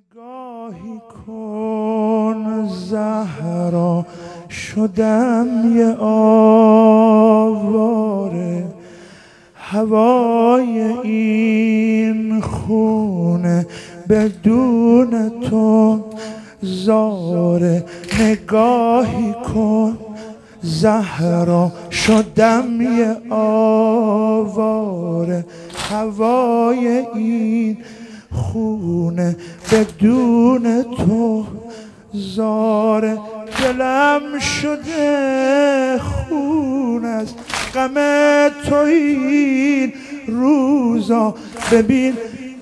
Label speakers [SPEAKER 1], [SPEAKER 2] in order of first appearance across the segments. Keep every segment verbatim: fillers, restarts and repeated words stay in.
[SPEAKER 1] نگاهی کن زهرا، شدم یه آواره، هوای این خونه بدون تو زاره. نگاهی کن زهرا، شدم یه آواره، هوای این خونه بدون تو زاره. دلم شده خون از غم تو این روزا، ببین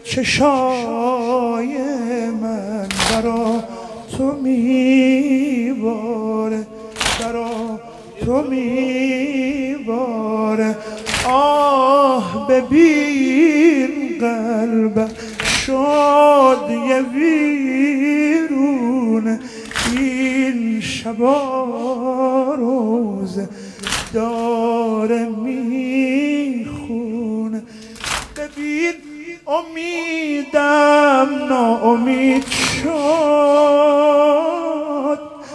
[SPEAKER 1] چشای من برا تو میباره، برا تو میباره. آه ببین قلبم شد یه ویرونه، این شبا روزه داره میخونه. ببین امیدم ناامید شد،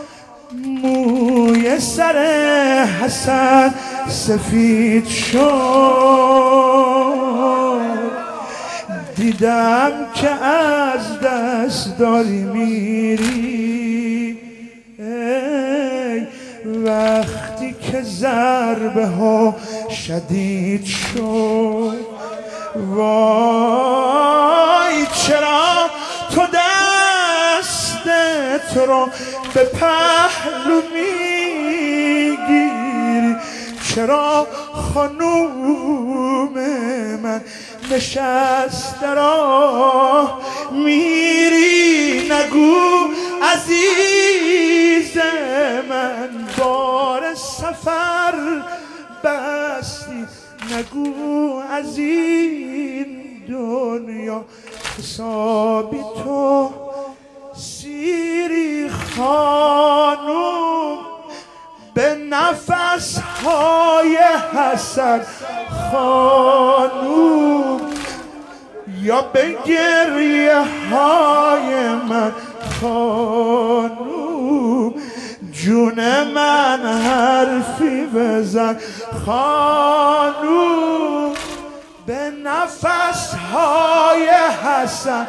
[SPEAKER 1] موی سر حسن سفید شد، دیدم که از دست داری میری. ای وقتی که ضربه ها شدید شد، وای چرا تو دستت رو به پهلو میگیری، چرا خانوم من نشست راه میری. نگو عزیز من بار سفر بستی، نگو از این دنیا حسابی تو سیری. خانوم به نفس های حسن خانوم، یا به گریه های من خانوم، جون من حرفی بزن خانوم. به نفس های حسن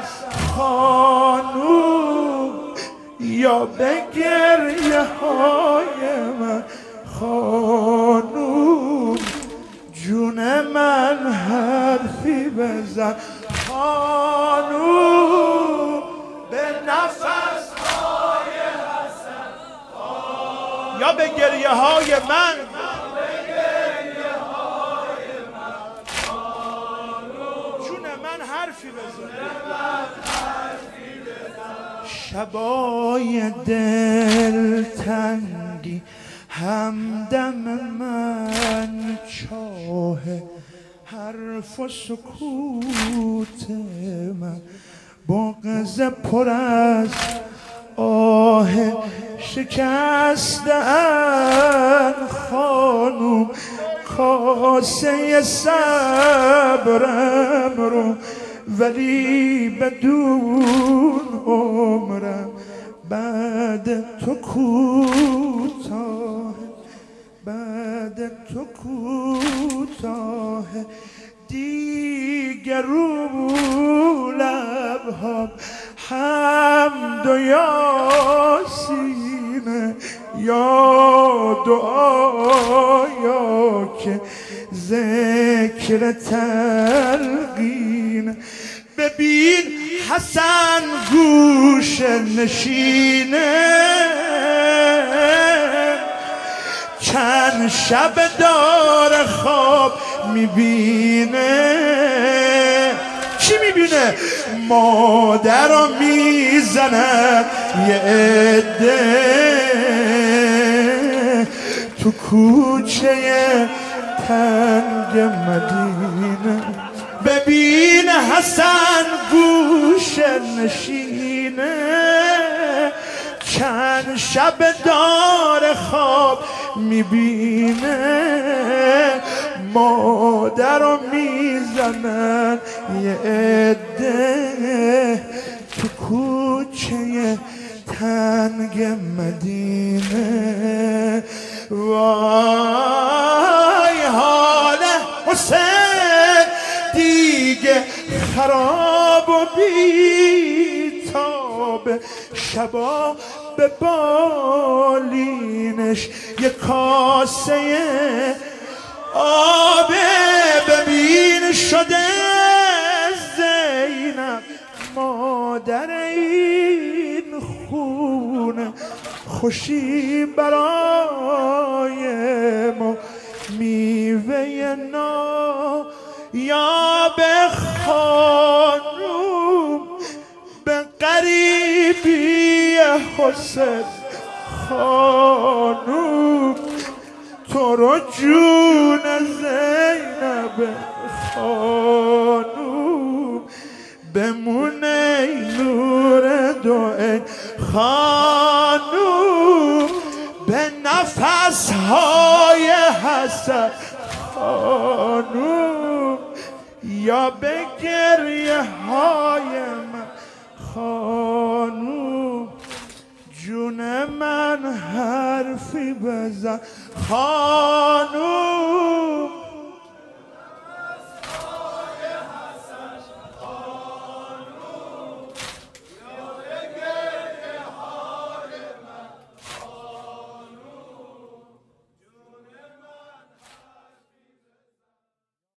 [SPEAKER 1] خانوم، یا به گریه های من خانوم، جون من حرفی بزن خانوم. به نفس های حسن خانوم، یا به گریه های من حرفی بزن. شبای دلتنگی همدم من چاه، حرف و سکوت من بغض پر از آه. شکسته‌اند خانوم کاسه صبرم رو، ولی بدون عمرم بعد تو کوتاه، بعد تو کوتاه. دیگر رو لبها حمد و یاسینه، یا دعا یا که ذکر تلقین. ببین حسن گوش نشینه، چند شب دار خواب میبینه. چی میبینه؟ مادر رو میزنن یه عده تو کوچه تنگ مدینه. ببین حسن گوش نشینه، چند شب دار خواب میبینه. مادر رو میزنن یه عده تو کوچه تنگ مدینه. وای حال حسین دیگه خراب و بیتاب، شبا به بالینش یه کاسه آب ببین شده زینب مادر این خونه. خوشی برای ما میوه نا یا به خانوم به غریبی حسین خانوم. تو رو جون زینب خانوم بمونه نور دو عین خانوم. به نفس های حسن خانوم یا به گریه های من خانوم. جون من حرفی بزن خانوم.